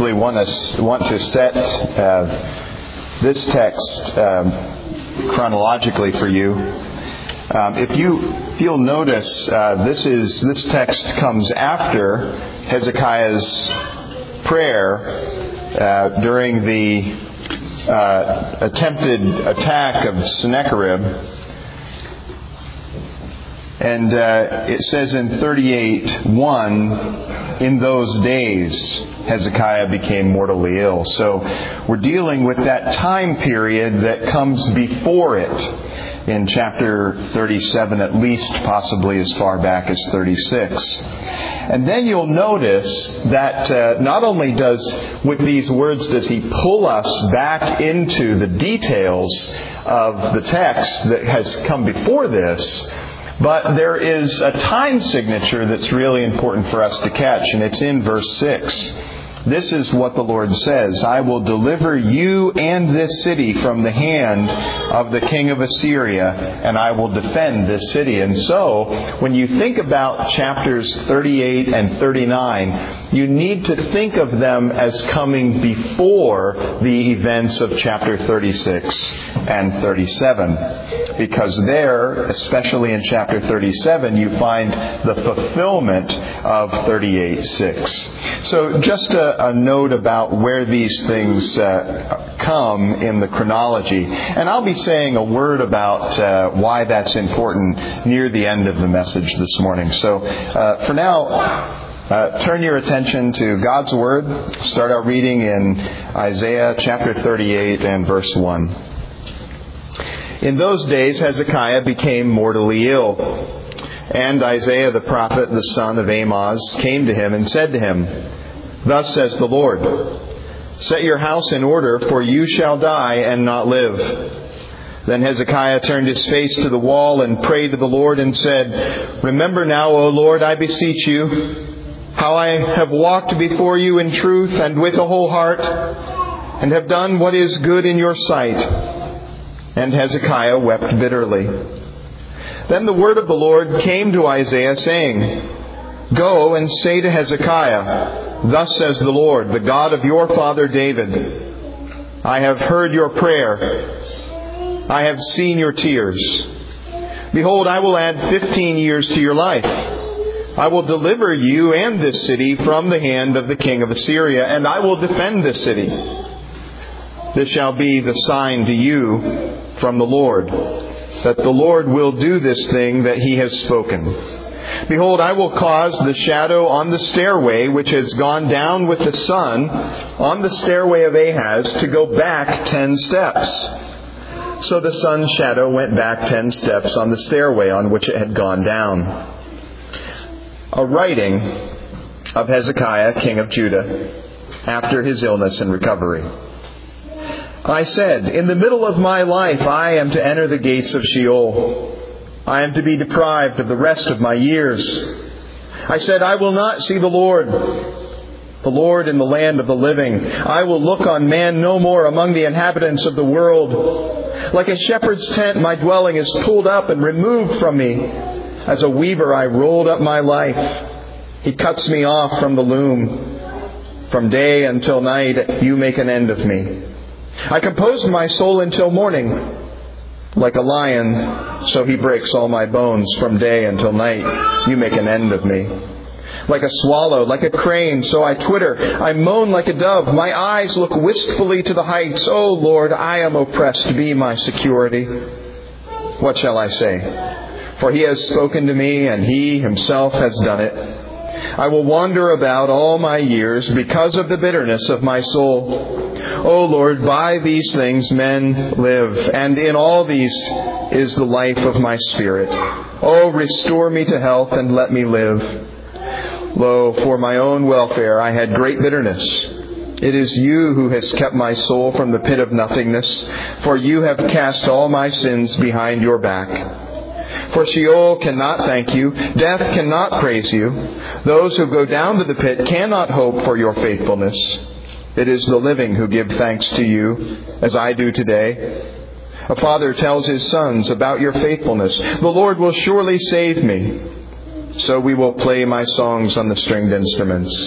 simply want to set this text chronologically for you. If you'll notice, this text comes after Hezekiah's prayer during the attempted attack of Sennacherib. And it says in 38:1, in those days Hezekiah became mortally ill. So we're dealing with that time period that comes before it in chapter 37, at least possibly as far back as 36. And then you'll notice that not only with these words does he pull us back into the details of the text that has come before this, but there is a time signature that's really important for us to catch, and it's in verse 6. This is what the Lord says: I will deliver you and this city from the hand of the king of Assyria, and I will defend this city. And so, when you think about chapters 38 and 39, you need to think of them as coming before the events of chapter 36 and 37. Because there, especially in chapter 37, you find the fulfillment of 38:6. So just a note about where these things come in the chronology. And I'll be saying a word about why that's important near the end of the message this morning. So for now, turn your attention to God's Word. Start our reading in Isaiah chapter 38 and verse 1. In those days Hezekiah became mortally ill. And Isaiah the prophet, the son of Amoz, came to him and said to him, Thus says the Lord, Set your house in order, for you shall die and not live. Then Hezekiah turned his face to the wall and prayed to the Lord and said, Remember now, O Lord, I beseech you, how I have walked before you in truth and with a whole heart, and have done what is good in your sight. And Hezekiah wept bitterly. Then the word of the Lord came to Isaiah, saying, Go and say to Hezekiah, Thus says the Lord, the God of your father David, I have heard your prayer. I have seen your tears. Behold, I will add 15 years to your life. I will deliver you and this city from the hand of the king of Assyria, and I will defend this city. This shall be the sign to you from the Lord, that the Lord will do this thing that he has spoken. Behold, I will cause the shadow on the stairway which has gone down with the sun on the stairway of Ahaz to go back 10 steps. So the sun's shadow went back 10 steps on the stairway on which it had gone down. A writing of Hezekiah, king of Judah, after his illness and recovery. I said, In the middle of my life I am to enter the gates of Sheol. I am to be deprived of the rest of my years. I said, I will not see the Lord in the land of the living. I will look on man no more among the inhabitants of the world. Like a shepherd's tent, my dwelling is pulled up and removed from me. As a weaver, I rolled up my life. He cuts me off from the loom. From day until night, you make an end of me. I composed my soul until morning. Like a lion, so he breaks all my bones. From day until night, you make an end of me. Like a swallow, like a crane, so I twitter. I moan like a dove. My eyes look wistfully to the heights. O Lord, I am oppressed. Be my security. What shall I say? For he has spoken to me, and he himself has done it. I will wander about all my years because of the bitterness of my soul. O Lord, by these things men live, and in all these is the life of my spirit. O restore me to health and let me live. Lo, for my own welfare I had great bitterness. It is you who has kept my soul from the pit of nothingness, for you have cast all my sins behind your back. For Sheol cannot thank you, death cannot praise you. Those who go down to the pit cannot hope for your faithfulness. It is the living who give thanks to you, as I do today. A father tells his sons about your faithfulness. The Lord will surely save me. So we will play my songs on the stringed instruments.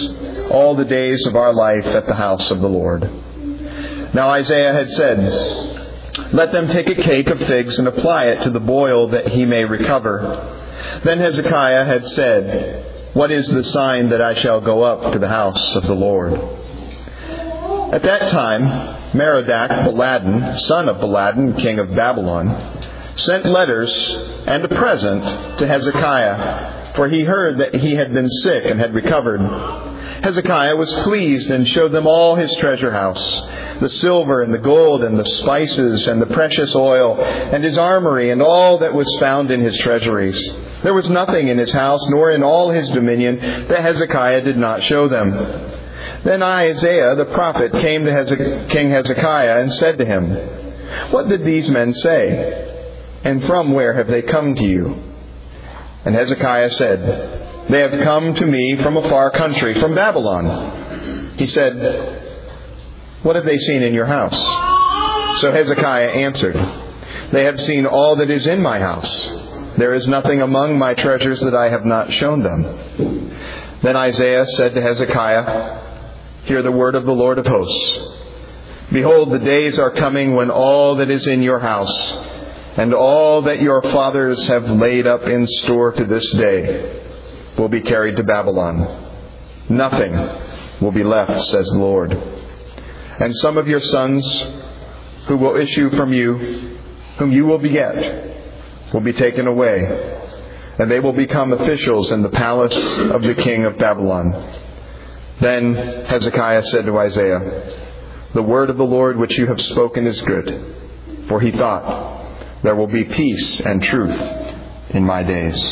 all the days of our life at the house of the Lord. Now Isaiah had said, "Let them take a cake of figs and apply it to the boil that he may recover." Then Hezekiah had said, "What is the sign that I shall go up to the house of the Lord?" At that time, Merodach-Baladan, son of Baladan, king of Babylon, sent letters and a present to Hezekiah, for he heard that he had been sick and had recovered. Hezekiah was pleased and showed them all his treasure house, the silver and the gold and the spices and the precious oil, and his armory and all that was found in his treasuries. There was nothing in his house nor in all his dominion that Hezekiah did not show them. Then Isaiah the prophet came to King Hezekiah and said to him, "What did these men say? And from where have they come to you?" And Hezekiah said, "They have come to me from a far country, from Babylon." He said, "What have they seen in your house?" So Hezekiah answered, "They have seen all that is in my house. There is nothing among my treasures that I have not shown them." Then Isaiah said to Hezekiah, "Hear the word of the Lord of hosts. Behold, the days are coming when all that is in your house and all that your fathers have laid up in store to this day will be carried to Babylon. Nothing will be left, says the Lord. And some of your sons who will issue from you, whom you will beget, will be taken away, and they will become officials in the palace of the king of Babylon." Then Hezekiah said to Isaiah, "The word of the Lord which you have spoken is good." For he thought, "There will be peace and truth in my days."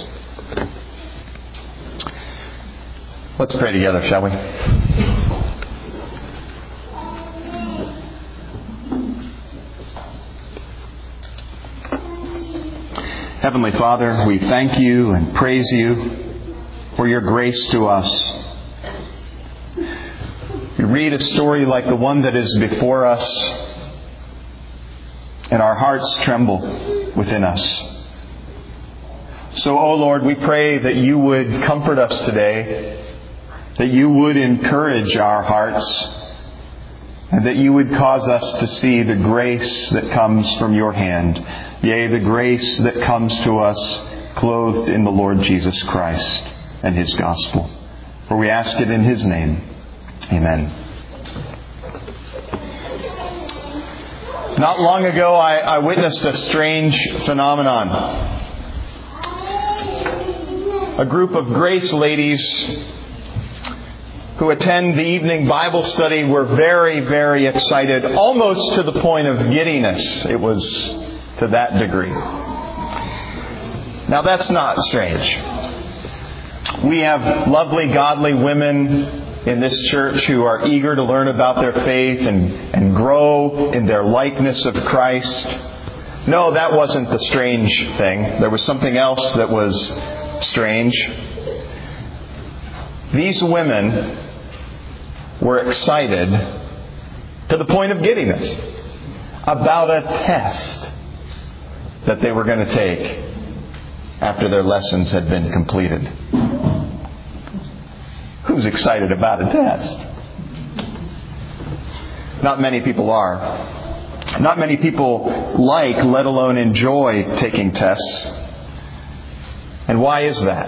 Let's pray together, shall we? Heavenly Father, we thank you and praise you for your grace to us. We read a story like the one that is before us, and our hearts tremble within us. So, O Lord, we pray that you would comfort us today, that you would encourage our hearts, and that you would cause us to see the grace that comes from your hand. Yea, the grace that comes to us clothed in the Lord Jesus Christ and His gospel. For we ask it in His name. Amen. Not long ago, I witnessed a strange phenomenon. A group of Grace ladies who attend the evening Bible study were very, very excited, almost to the point of giddiness. It was to that degree. Now that's not strange. We have lovely, godly women in this church who are eager to learn about their faith and grow in their likeness of Christ. No, that wasn't the strange thing. There was something else that was strange. These women were excited to the point of giddiness about a test that they were going to take after their lessons had been completed. Who's excited about a test? Not many people are. Not many people like, let alone enjoy, taking tests. And why is that?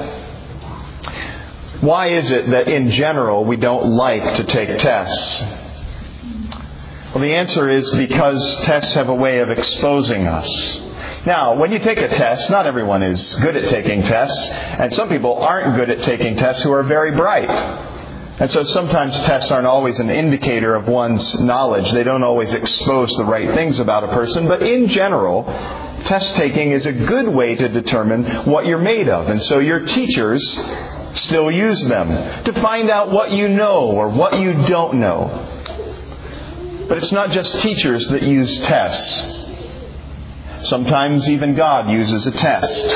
Why is it that in general we don't like to take tests? Well, the answer is because tests have a way of exposing us. Now, when you take a test, not everyone is good at taking tests, and some people aren't good at taking tests who are very bright. And so sometimes tests aren't always an indicator of one's knowledge. They don't always expose the right things about a person. But in general, test taking is a good way to determine what you're made of. And so your teachers still use them to find out what you know or what you don't know. But it's not just teachers that use tests. Sometimes even God uses a test.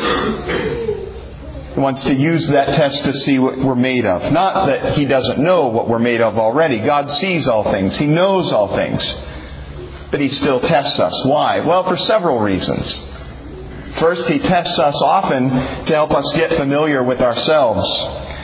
He wants to use that test to see what we're made of. Not that He doesn't know what we're made of already. God sees all things. He knows all things. But He still tests us. Why? Well, for several reasons. First, He tests us often to help us get familiar with ourselves.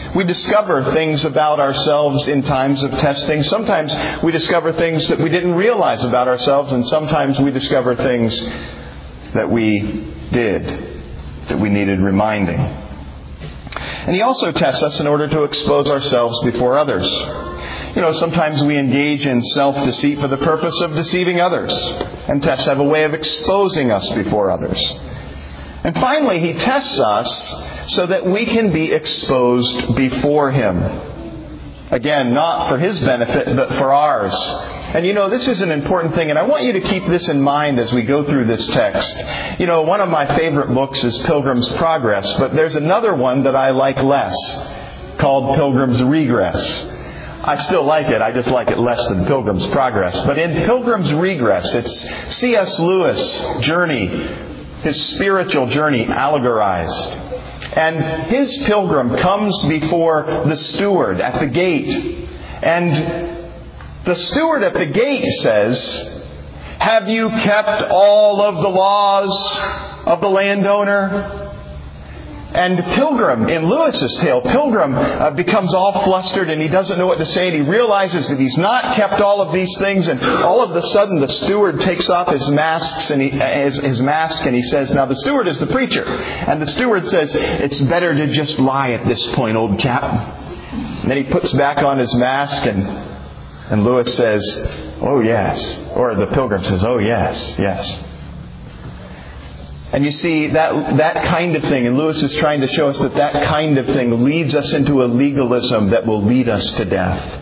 We discover things about ourselves in times of testing. Sometimes we discover things that we didn't realize about ourselves, and sometimes we discover things that we did, that we needed reminding. And He also tests us in order to expose ourselves before others. Sometimes we engage in self-deceit for the purpose of deceiving others. And tests have a way of exposing us before others. And finally, He tests us so that we can be exposed before Him. Again, not for His benefit, but for ours. And this is an important thing, and I want you to keep this in mind as we go through this text. One of my favorite books is Pilgrim's Progress, but there's another one that I like less, called Pilgrim's Regress. I still like it, I just like it less than Pilgrim's Progress. But in Pilgrim's Regress, it's C.S. Lewis' journey, his spiritual journey allegorized. And his pilgrim comes before the steward at the gate. And the steward at the gate says, "Have you kept all of the laws of the landowner?" And Pilgrim, in Lewis's tale, Pilgrim becomes all flustered and he doesn't know what to say, and he realizes that he's not kept all of these things, and all of a sudden the steward takes off his mask and he says, now the steward is the preacher, and the steward says, "It's better to just lie at this point, old chap." And then he puts back on his mask and Lewis says, "Oh yes," or the Pilgrim says, "Oh yes, yes." And you see, that kind of thing, and Lewis is trying to show us that kind of thing leads us into a legalism that will lead us to death.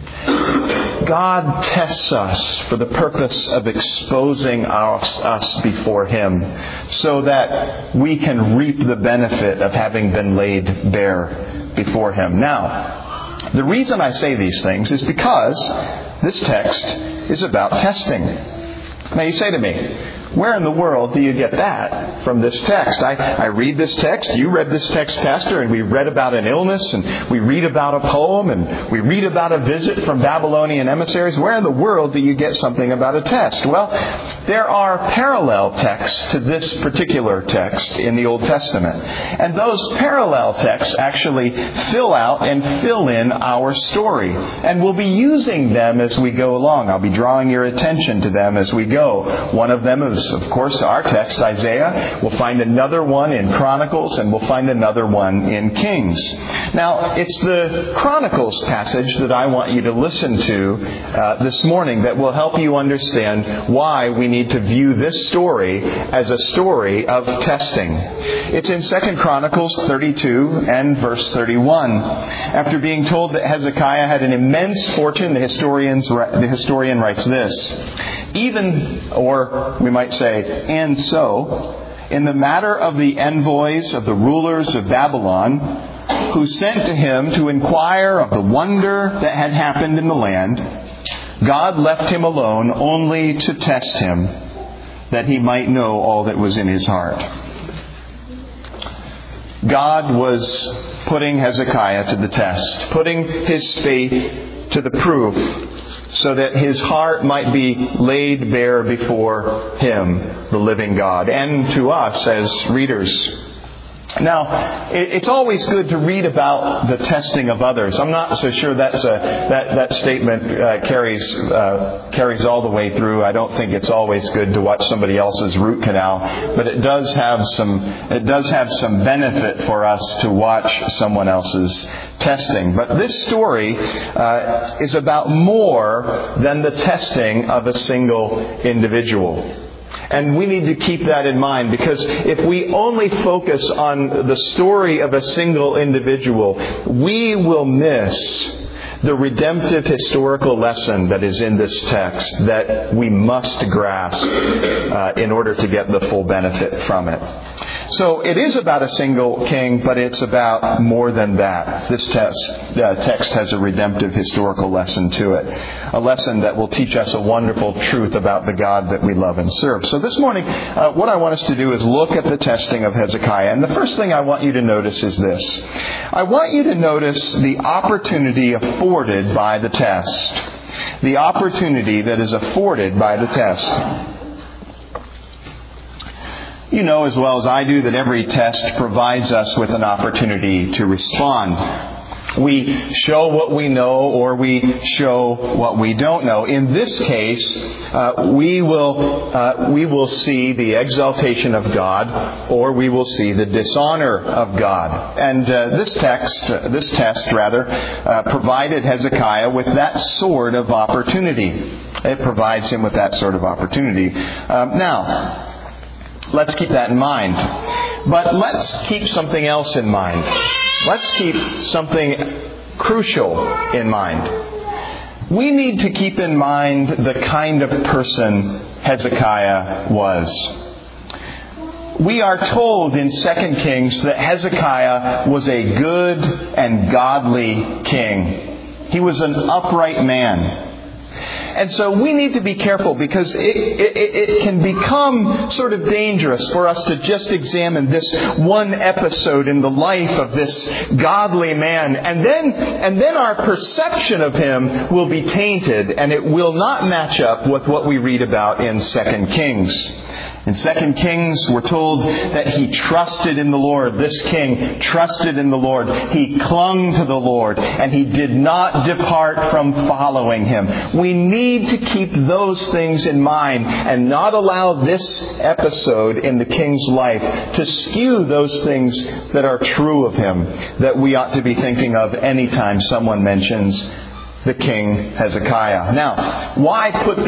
God tests us for the purpose of exposing us before Him so that we can reap the benefit of having been laid bare before Him. Now, the reason I say these things is because this text is about testing. Now you say to me, where in the world do you get that from this text? I read this text, you read this text, Pastor, and we read about an illness, and we read about a poem, and we read about a visit from Babylonian emissaries. Where in the world do you get something about a test? Well, there are parallel texts to this particular text in the Old Testament. And those parallel texts actually fill out and fill in our story. And we'll be using them as we go along. I'll be drawing your attention to them as we go. One of them is, of course, our text, Isaiah. We'll find another one in Chronicles, and we'll find another one in Kings. Now, it's the Chronicles passage that I want you to listen to this morning that will help you understand why we need to view this story as a story of testing. It's in 2 Chronicles 32 and verse 31. After being told that Hezekiah had an immense fortune, the historian writes this: "Even," or we might say, "and so, in the matter of the envoys of the rulers of Babylon, who sent to him to inquire of the wonder that had happened in the land, God left him alone only to test him, that he might know all that was in his heart." God was putting Hezekiah to the test, putting his faith to the proof, so that his heart might be laid bare before Him, the living God, and to us as readers. Now, it's always good to read about the testing of others. I'm not so sure that statement carries all the way through. I don't think it's always good to watch somebody else's root canal, but it does have some benefit for us to watch someone else's testing. But this story is about more than the testing of a single individual. And we need to keep that in mind, because if we only focus on the story of a single individual, we will miss the redemptive historical lesson that is in this text that we must grasp in order to get the full benefit from it. So it is about a single king, but it's about more than that. This text has a redemptive historical lesson to it. A lesson that will teach us a wonderful truth about the God that we love and serve. So this morning, what I want us to do is look at the testing of Hezekiah. And the first thing I want you to notice is this. I want you to notice the opportunity afforded by the test. The opportunity that is afforded by the test. You know as well as I do that every test provides us with an opportunity to respond. We show what we know, or we show what we don't know. In this case, we will see the exaltation of God, or we will see the dishonor of God. And this test provided Hezekiah with that sort of opportunity. It provides him with that sort of opportunity. Now, let's keep that in mind. But let's keep something else in mind. Let's keep something crucial in mind. We need to keep in mind the kind of person Hezekiah was. We are told in 2 Kings that Hezekiah was a good and godly king. He was an upright man. And so we need to be careful, because it can become sort of dangerous for us to just examine this one episode in the life of this godly man. And then our perception of him will be tainted, and it will not match up with what we read about in 2 Kings. In 2 Kings, we're told that he trusted in the Lord. This king trusted in the Lord. He clung to the Lord, and he did not depart from following him. We need to keep those things in mind and not allow this episode in the king's life to skew those things that are true of him, that we ought to be thinking of anytime someone mentions the king Hezekiah. Now, why put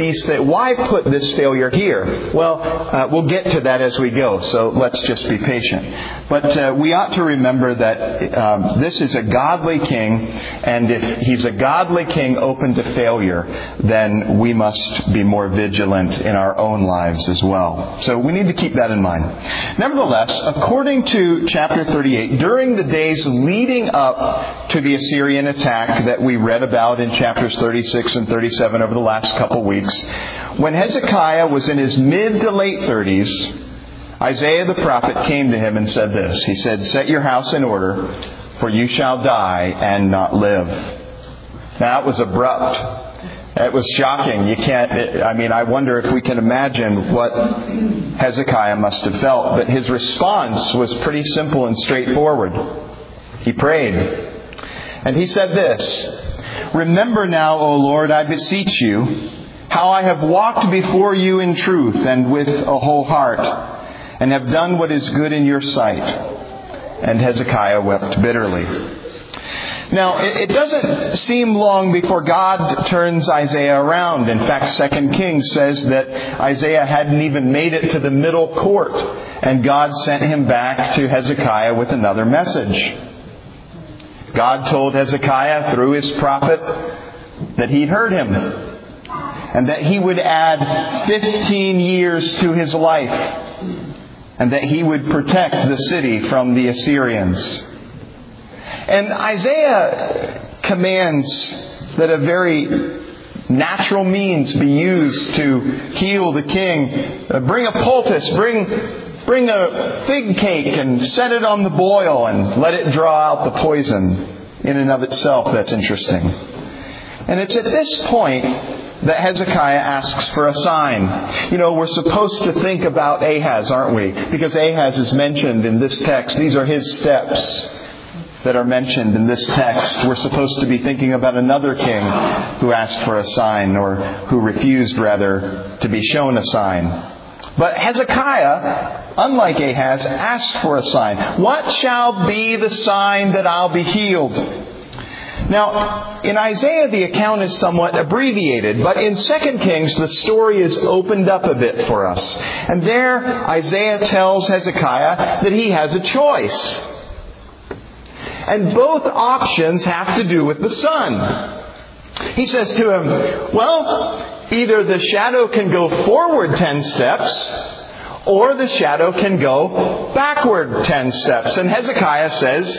this failure here? Well, we'll get to that as we go, so let's just be patient. But we ought to remember that this is a godly king, and if he's a godly king open to failure, then we must be more vigilant in our own lives as well. So we need to keep that in mind. Nevertheless, according to chapter 38, during the days leading up to the Assyrian attack that we read about in chapters 36 and 37 over the last couple weeks, when Hezekiah was in his mid to late 30s, Isaiah the prophet came to him and said this. He said, "Set your house in order, for you shall die and not live." Now, it was abrupt. It was shocking. I wonder if we can imagine what Hezekiah must have felt. But his response was pretty simple and straightforward. He prayed. And he said this, "Remember now, O Lord, I beseech you, how I have walked before you in truth and with a whole heart, and have done what is good in your sight." And Hezekiah wept bitterly. Now, it doesn't seem long before God turns Isaiah around. In fact, 2 Kings says that Isaiah hadn't even made it to the middle court, and God sent him back to Hezekiah with another message. God told Hezekiah through his prophet that he'd heard him, and that he would add 15 years to his life, and that he would protect the city from the Assyrians. And Isaiah commands that a very natural means be used to heal the king. Bring a poultice, bring a fig cake and set it on the boil and let it draw out the poison. In and of itself, that's interesting. And it's at this point that Hezekiah asks for a sign. We're supposed to think about Ahaz, aren't we? Because Ahaz is mentioned in this text. These are his steps that are mentioned in this text. We're supposed to be thinking about another king who asked for a sign, or who refused, rather, to be shown a sign. But Hezekiah, unlike Ahaz, asked for a sign. "What shall be the sign that I'll be healed?" Now, in Isaiah, the account is somewhat abbreviated, but in 2 Kings, the story is opened up a bit for us. And there, Isaiah tells Hezekiah that he has a choice. And both options have to do with the sun. He says to him, well, either the shadow can go forward 10 steps, or the shadow can go backward 10 steps. And Hezekiah says,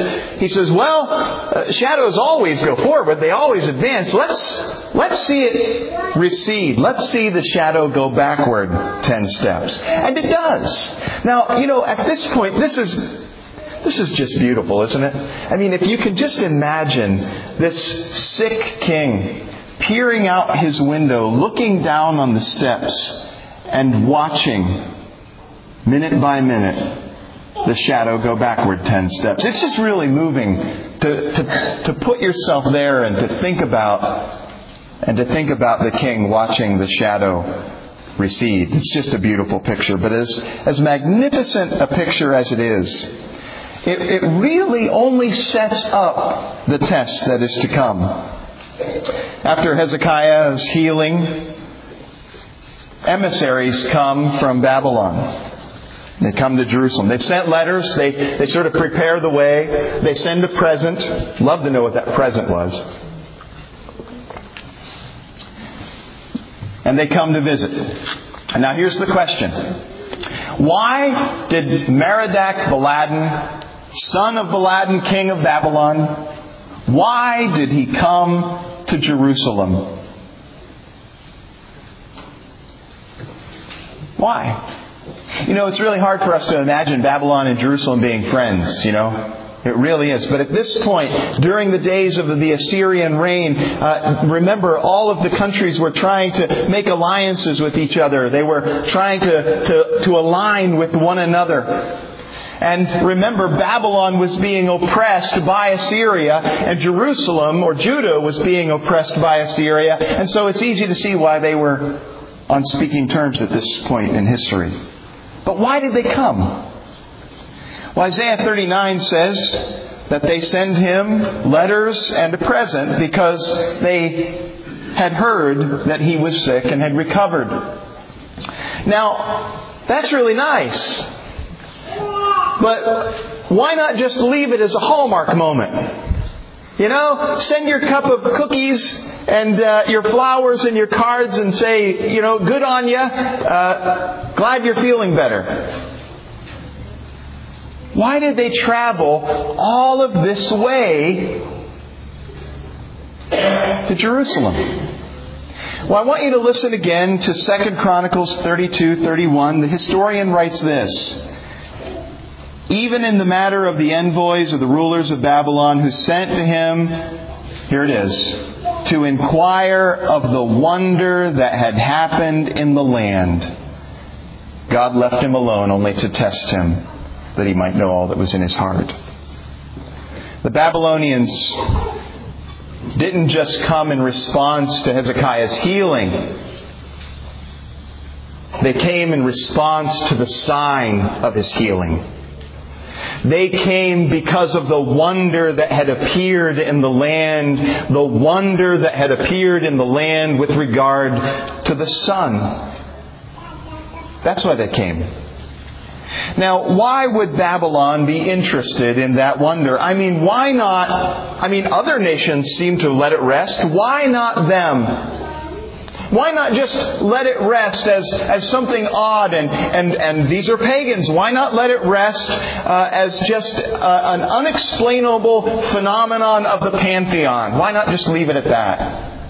shadows always go forward. They always advance. Let's see it recede. Let's see the shadow go backward 10 steps. And it does. Now, at this point, this is just beautiful, isn't it? If you can just imagine this sick king peering out his window, looking down on the steps and watching, minute by minute, the shadow go backward 10 steps. It's just really moving to put yourself there and to think about the king watching the shadow recede. It's just a beautiful picture. But as magnificent a picture as it is, it really only sets up the test that is to come. After Hezekiah's healing, emissaries come from Babylon. They come to Jerusalem. They've sent letters. They sort of prepare the way. They send a present. Love to know what that present was. And they come to visit. And now here's the question. Why did Merodach-Baladan, son of Baladan, king of Babylon, why did he come to Jerusalem? Why? It's really hard for us to imagine Babylon and Jerusalem being friends, It really is. But at this point, during the days of the Assyrian reign, remember, all of the countries were trying to make alliances with each other. They were trying to align with one another. And remember, Babylon was being oppressed by Assyria, and Jerusalem, or Judah, was being oppressed by Assyria. And so it's easy to see why they were on speaking terms at this point in history. But why did they come? Well, Isaiah 39 says that they send him letters and a present because they had heard that he was sick and had recovered. Now, that's really nice. But why not just leave it as a Hallmark moment? Send your cup of cookies and your flowers and your cards and say, good on you. Glad you're feeling better. Why did they travel all of this way to Jerusalem? Well, I want you to listen again to 2 Chronicles 32:31. The historian writes this. Even in the matter of the envoys of the rulers of Babylon who sent to him, here it is, to inquire of the wonder that had happened in the land, God left him alone only to test him, that he might know all that was in his heart. The Babylonians didn't just come in response to Hezekiah's healing. They came in response to the sign of his healing. They came because of the wonder that had appeared in the land, the wonder that had appeared in the land with regard to the sun. That's why they came. Now, why would Babylon be interested in that wonder? Why not? Other nations seem to let it rest. Why not them? Why not just let it rest as something odd and these are pagans? Why not let it rest as just an unexplainable phenomenon of the pantheon? Why not just leave it at that?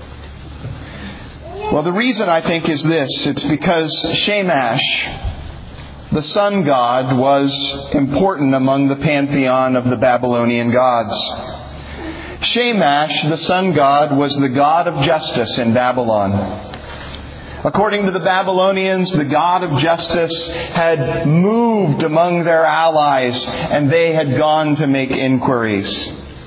Well, the reason, I think, is this. It's because Shamash, the sun god, was important among the pantheon of the Babylonian gods. Shamash, the sun god, was the god of justice in Babylon. According to the Babylonians, the god of justice had moved among their allies and they had gone to make inquiries.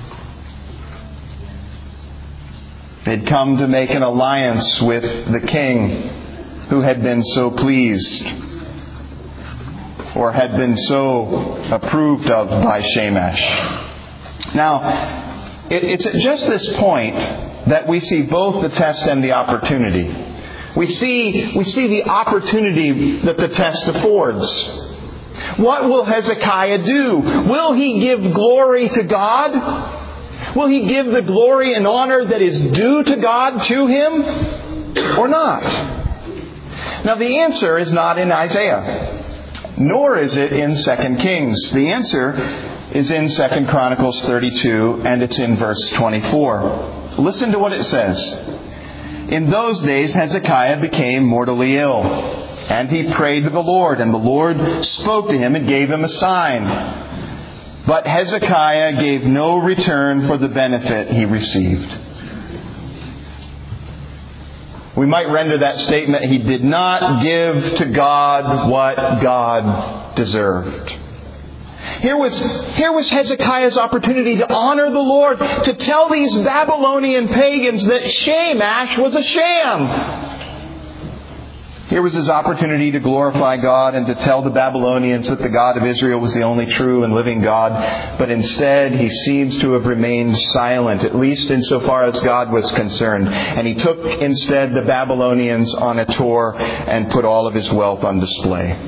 They'd come to make an alliance with the king who had been so pleased or had been so approved of by Shamash. Now, it's at just this point that we see both the test and the opportunity. We see the opportunity that the test affords. What will Hezekiah do? Will he give glory to God? Will he give the glory and honor that is due to God to him? Or not? Now, the answer is not in Isaiah, nor is it in 2 Kings. The answer is in 2 Chronicles 32, and it's in verse 24. Listen to what it says. In those days Hezekiah became mortally ill, and he prayed to the Lord, and the Lord spoke to him and gave him a sign. But Hezekiah gave no return for the benefit he received. We might render that statement, he did not give to God what God deserved. Here was Hezekiah's opportunity to honor the Lord, to tell these Babylonian pagans that Shamash was a sham. Here was his opportunity to glorify God and to tell the Babylonians that the God of Israel was the only true and living God. But instead, he seems to have remained silent, at least insofar as God was concerned. And he took instead the Babylonians on a tour and put all of his wealth on display.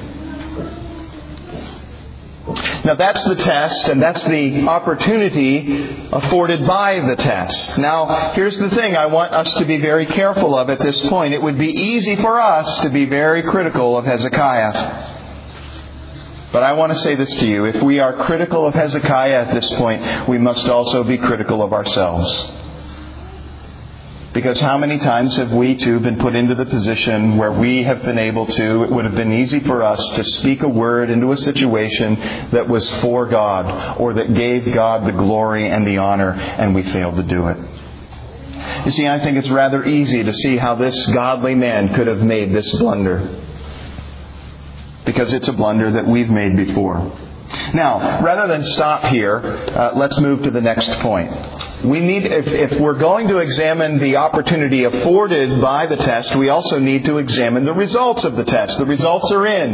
Now that's the test, and that's the opportunity afforded by the test. Now, here's the thing I want us to be very careful of at this point. It would be easy for us to be very critical of Hezekiah. But I want to say this to you. If we are critical of Hezekiah at this point, we must also be critical of ourselves. Because how many times have we too been put into the position where we have been able to, it would have been easy for us to speak a word into a situation that was for God or that gave God the glory and the honor, and we failed to do it. You see, I think it's rather easy to see how this godly man could have made this blunder. Because it's a blunder that we've made before. Now, rather than stop here, let's move to the next point. We need, if we're going to examine the opportunity afforded by the test, we also need to examine the results of the test. The results are in.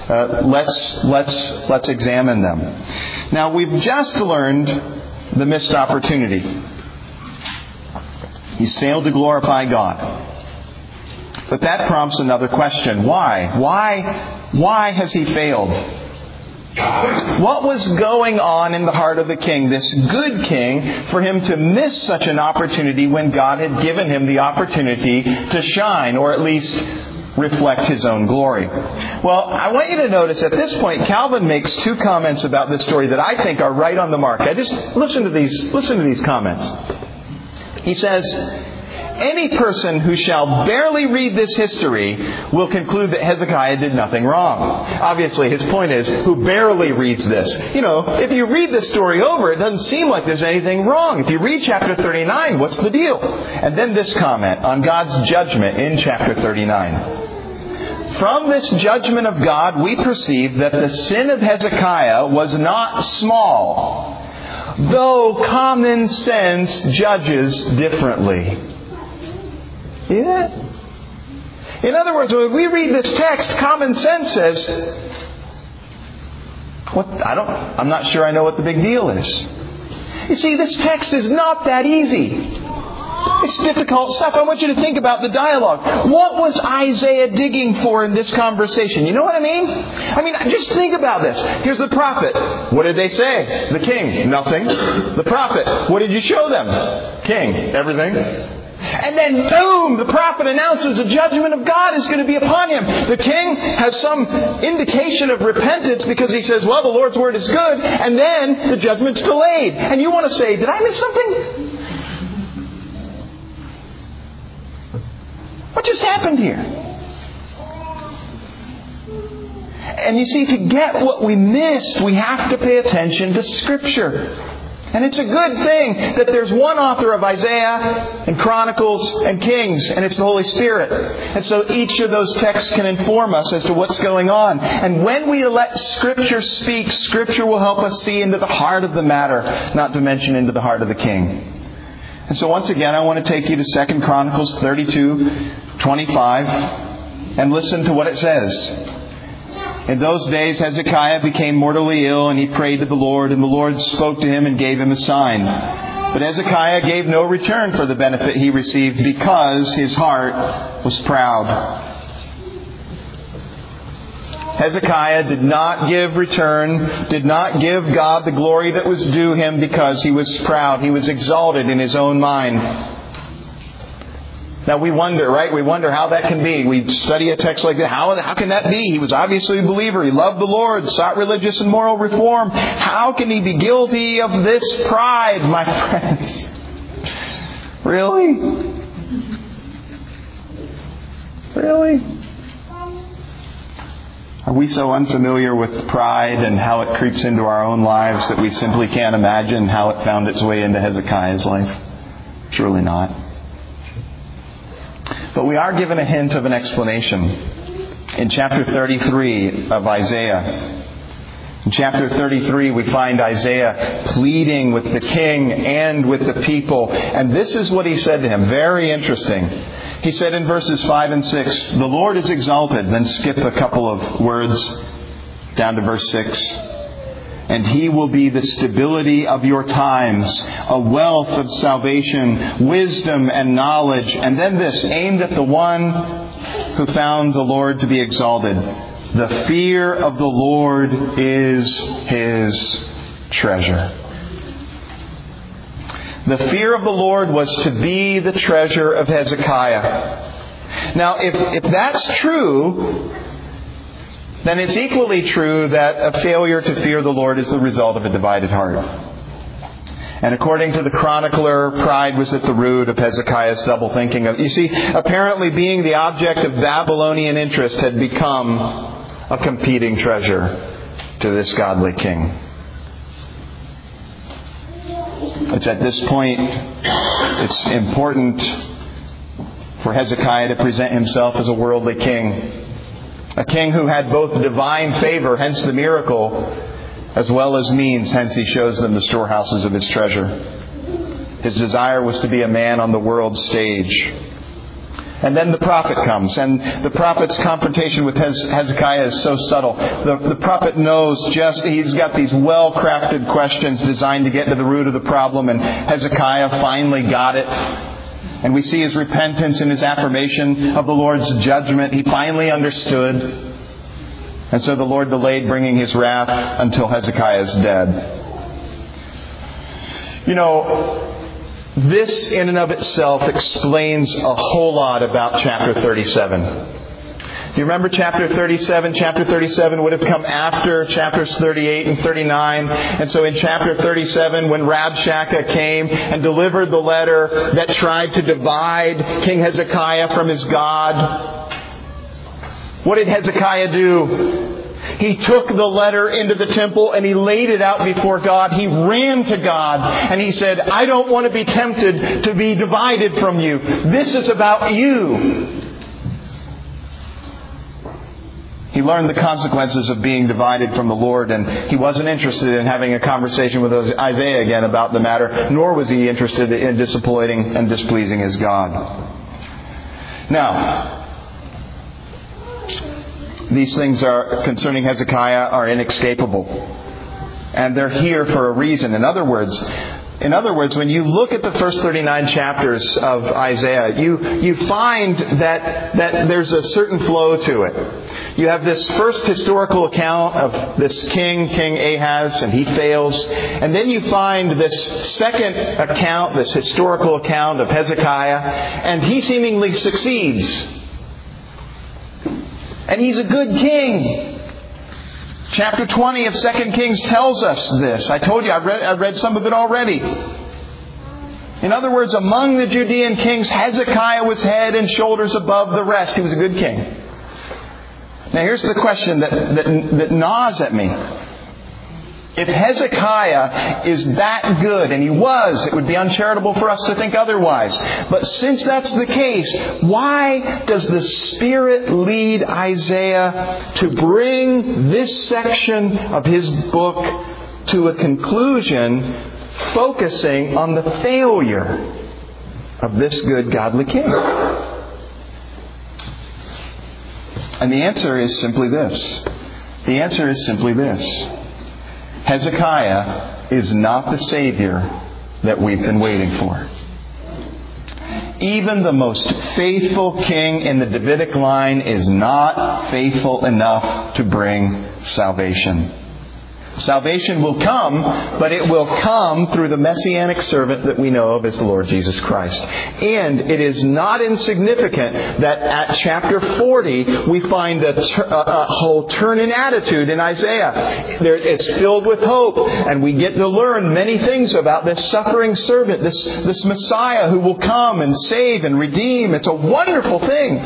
Let's examine them. Now, we've just learned the missed opportunity. He's failed to glorify God. But that prompts another question. Why? Why has he failed? What was going on in the heart of the king, this good king, for him to miss such an opportunity when God had given him the opportunity to shine, or at least reflect His own glory? Well, I want you to notice at this point, Calvin makes two comments about this story that I think are right on the mark. Just listen to these comments. He says, any person who shall barely read this history will conclude that Hezekiah did nothing wrong. Obviously, his point is, who barely reads this. You know, if you read this story over, it doesn't seem like there's anything wrong. If you read chapter 39, what's the deal? And then this comment on God's judgment in chapter 39. From this judgment of God, we perceive that the sin of Hezekiah was not small, though common sense judges differently. See that? In other words, when we read this text, common sense says, I'm not sure I know what the big deal is. You see, this text is not that easy. It's difficult stuff. I want you to think about the dialogue. What was Isaiah digging for in this conversation? You know what I mean? Just think about this. Here's the prophet. What did they say? The king. Nothing. The prophet. What did you show them? King. Everything. And then, boom, the prophet announces the judgment of God is going to be upon him. The king has some indication of repentance because he says, well, the Lord's word is good. And then the judgment's delayed. And you want to say, did I miss something? What just happened here? And you see, to get what we missed, we have to pay attention to Scripture. And it's a good thing that there's one author of Isaiah and Chronicles and Kings, and it's the Holy Spirit. And so each of those texts can inform us as to what's going on. And when we let Scripture speak, Scripture will help us see into the heart of the matter, not to mention into the heart of the king. And so once again, I want to take you to 2 Chronicles 32:25 and listen to what it says. In those days, Hezekiah became mortally ill, and he prayed to the Lord, and the Lord spoke to him and gave him a sign. But Hezekiah gave no return for the benefit he received because his heart was proud. Hezekiah did not give return, did not give God the glory that was due him because he was proud. He was exalted in his own mind. Now we wonder, right? We wonder how that can be. We study a text like that. How can that be? He was obviously a believer. He loved the Lord, sought religious and moral reform. How can he be guilty of this pride, my friends? Really? Really? Are we so unfamiliar with pride and how it creeps into our own lives that we simply can't imagine how it found its way into Hezekiah's life? Surely not. But we are given a hint of an explanation. In chapter 33 of Isaiah, In chapter 33, we find Isaiah pleading with the king and with the people. And this is what he said to him. Very interesting. He said in verses 5 and 6, "The Lord is exalted." Then skip a couple of words down to verse 6. "And He will be the stability of your times, a wealth of salvation, wisdom and knowledge." And then this, aimed at the one who found the Lord to be exalted. "The fear of the Lord is His treasure." The fear of the Lord was to be the treasure of Hezekiah. Now, if that's true, then it's equally true that a failure to fear the Lord is the result of a divided heart. And according to the chronicler, pride was at the root of Hezekiah's double thinking. You see, apparently being the object of Babylonian interest had become a competing treasure to this godly king. It's at this point, it's important for Hezekiah to present himself as a worldly king. A king who had both divine favor, hence the miracle, as well as means, hence he shows them the storehouses of his treasure. His desire was to be a man on the world stage. And then the prophet comes, and the prophet's confrontation with Hezekiah is so subtle. The prophet knows he's got these well-crafted questions designed to get to the root of the problem, and Hezekiah finally got it. And we see his repentance and his affirmation of the Lord's judgment. He finally understood. And so the Lord delayed bringing His wrath until Hezekiah is dead. You know, this in and of itself explains a whole lot about chapter 37. Do you remember chapter 37? Chapter 37 would have come after chapters 38 and 39. And so in chapter 37, when Rabshakeh came and delivered the letter that tried to divide King Hezekiah from his God, what did Hezekiah do? He took the letter into the temple and he laid it out before God. He ran to God and he said, "I don't want to be tempted to be divided from you. This is about you." He learned the consequences of being divided from the Lord, and he wasn't interested in having a conversation with Isaiah again about the matter, nor was he interested in disappointing and displeasing his God. Now, these things concerning Hezekiah are inescapable. And they're here for a reason. In other words, when you look at the first 39 chapters of Isaiah, you find that there's a certain flow to it. You have this first historical account of this King Ahaz, and he fails. And then you find this second account, this historical account of Hezekiah, and he seemingly succeeds. And he's a good king. Chapter 20 of 2 Kings tells us this. I told you, I read some of it already. In other words, among the Judean kings, Hezekiah was head and shoulders above the rest. He was a good king. Now here's the question that gnaws at me. If Hezekiah is that good, and he was, it would be uncharitable for us to think otherwise. But since that's the case, why does the Spirit lead Isaiah to bring this section of his book to a conclusion, focusing on the failure of this good godly king? And the answer is simply this. Hezekiah is not the Savior that we've been waiting for. Even the most faithful king in the Davidic line is not faithful enough to bring salvation. Salvation will come, but it will come through the messianic servant that we know of as the Lord Jesus Christ. And it is not insignificant that at chapter 40 we find a whole turn in attitude in Isaiah. It's filled with hope, and we get to learn many things about this suffering servant, this Messiah who will come and save and redeem. It's a wonderful thing.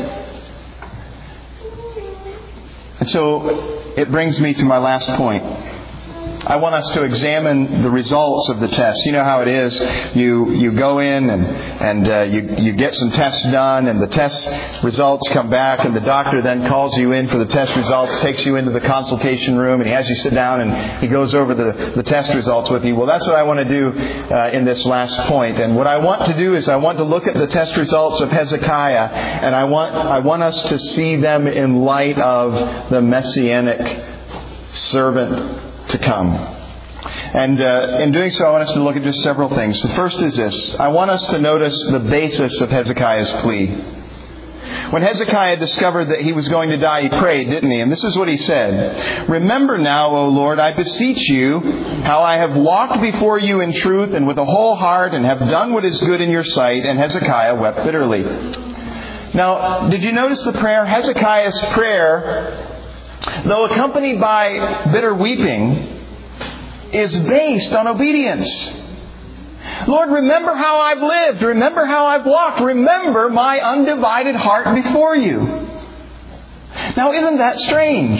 And so it brings me to my last point. I want us to examine the results of the test. You know how it is. You go in and you get some tests done, and the test results come back, and the doctor then calls you in for the test results, takes you into the consultation room, and he has you sit down and he goes over the test results with you. Well, that's what I want to do in this last point. And what I want to do is I want to look at the test results of Hezekiah, and I want us to see them in light of the Messianic servant to come. And in doing so, I want us to look at just several things. The first is this. I want us to notice the basis of Hezekiah's plea. When Hezekiah discovered that he was going to die, he prayed, didn't he? And this is what he said. "Remember now, O Lord, I beseech you, how I have walked before you in truth and with a whole heart, and have done what is good in your sight." And Hezekiah wept bitterly. Now, did you notice the prayer? Hezekiah's prayer, though accompanied by bitter weeping, is based on obedience. Lord, remember how I've lived. Remember how I've walked. Remember my undivided heart before you. Now, isn't that strange?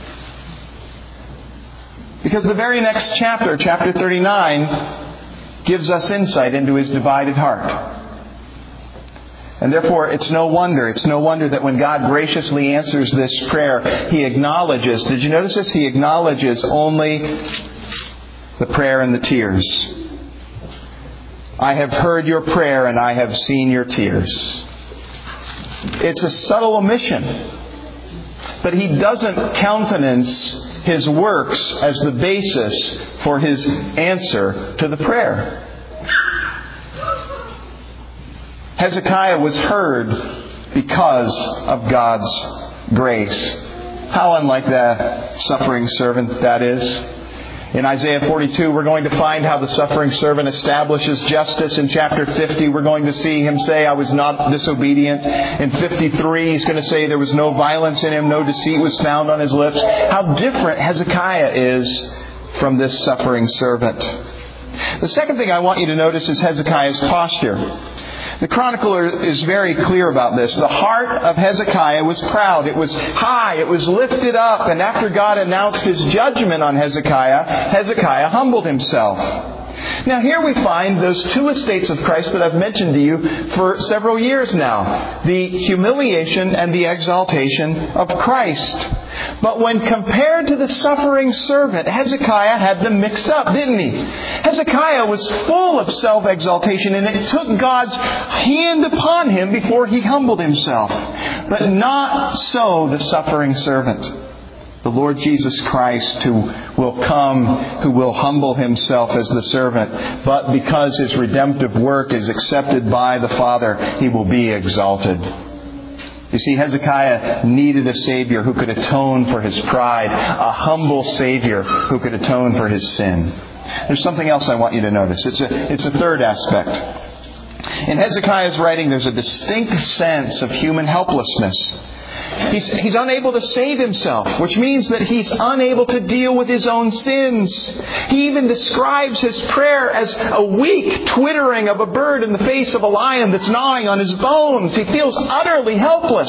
Because the very next chapter, chapter 39, gives us insight into his divided heart. And therefore, it's no wonder that when God graciously answers this prayer, He acknowledges, did you notice this? He acknowledges only the prayer and the tears. "I have heard your prayer and I have seen your tears." It's a subtle omission. But He doesn't countenance His works as the basis for His answer to the prayer. Hezekiah was heard because of God's grace. How unlike the suffering servant that is. In Isaiah 42, we're going to find how the suffering servant establishes justice. In chapter 50, we're going to see him say, "I was not disobedient." In 53, he's going to say there was no violence in him, no deceit was found on his lips. How different Hezekiah is from this suffering servant. The second thing I want you to notice is Hezekiah's posture. The chronicler is very clear about this. The heart of Hezekiah was proud. It was high. It was lifted up. And after God announced His judgment on Hezekiah, Hezekiah humbled himself. Now here we find those two estates of Christ that I've mentioned to you for several years now. The humiliation and the exaltation of Christ. But when compared to the suffering servant, Hezekiah had them mixed up, didn't he? Hezekiah was full of self-exaltation, and it took God's hand upon him before he humbled himself. But not so the suffering servant. The Lord Jesus Christ, who will come, who will humble Himself as the servant, but because His redemptive work is accepted by the Father, He will be exalted. You see, Hezekiah needed a Savior who could atone for his pride, a humble Savior who could atone for his sin. There's something else I want you to notice. It's a third aspect. In Hezekiah's writing, there's a distinct sense of human helplessness. He's unable to save himself, which means that he's unable to deal with his own sins. He even describes his prayer as a weak twittering of a bird in the face of a lion that's gnawing on his bones. He feels utterly helpless.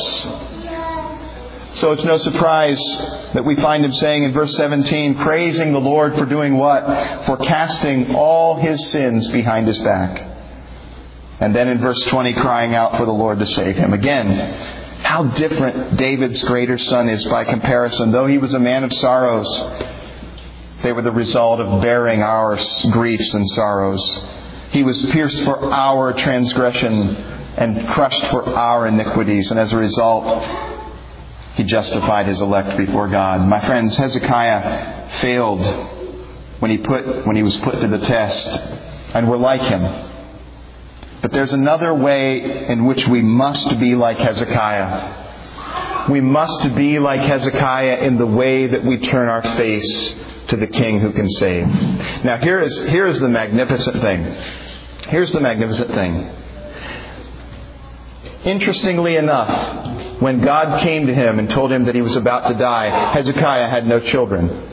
So it's no surprise that we find him saying in verse 17, praising the Lord for doing what? For casting all his sins behind his back. And then in verse 20, crying out for the Lord to save him. Again, how different David's greater son is by comparison. Though he was a man of sorrows, they were the result of bearing our griefs and sorrows. He was pierced for our transgression and crushed for our iniquities. And as a result, He justified His elect before God. My friends, Hezekiah failed when he was put to the test. And we're like him. But there's another way in which we must be like Hezekiah. We must be like Hezekiah in the way that we turn our face to the King who can save. Now here is the magnificent thing. Here's the magnificent thing. Interestingly enough, when God came to him and told him that he was about to die, Hezekiah had no children.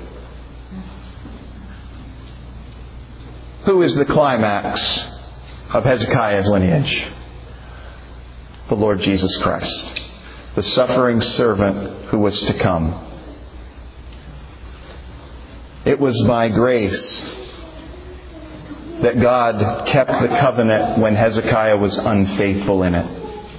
Who is the climax of Hezekiah's lineage? The Lord Jesus Christ, the suffering servant who was to come. It was by grace that God kept the covenant when Hezekiah was unfaithful in it.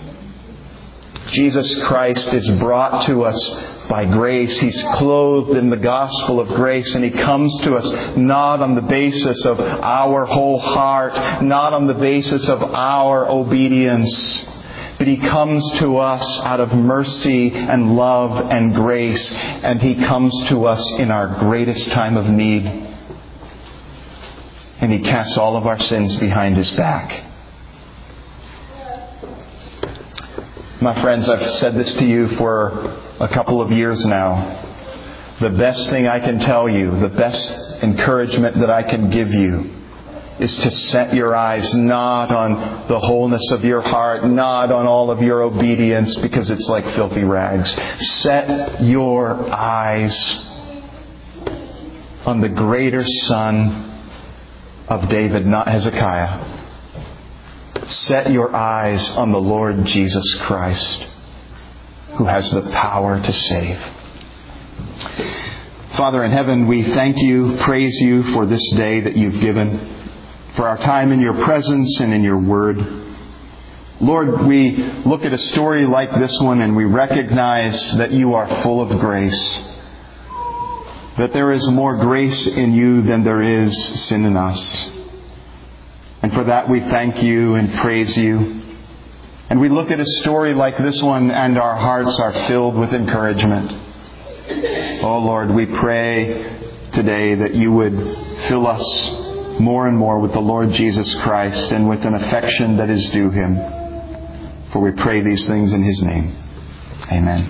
Jesus Christ is brought to us by grace. He's clothed in the gospel of grace, and He comes to us not on the basis of our whole heart, not on the basis of our obedience, but He comes to us out of mercy and love and grace, and He comes to us in our greatest time of need. And He casts all of our sins behind His back. My friends, I've said this to you for a couple of years now. The best thing I can tell you, the best encouragement that I can give you, is to set your eyes not on the wholeness of your heart, not on all of your obedience, because it's like filthy rags. Set your eyes on the greater Son of David, not Hezekiah. Set your eyes on the Lord Jesus Christ, who has the power to save. Father in heaven, we thank You, praise You for this day that You've given, for our time in Your presence and in Your Word. Lord, we look at a story like this one and we recognize that You are full of grace, that there is more grace in You than there is sin in us. And for that we thank You and praise You. And we look at a story like this one and our hearts are filled with encouragement. Oh Lord, we pray today that You would fill us more and more with the Lord Jesus Christ and with an affection that is due Him. For we pray these things in His name. Amen.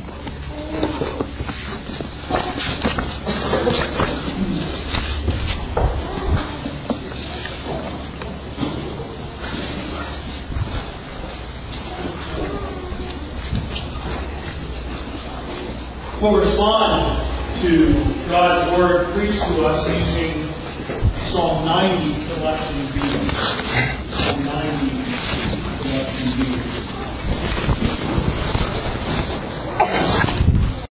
We'll respond to God's Word preached to us using Psalm 90 selection B. Psalm 90 selection B.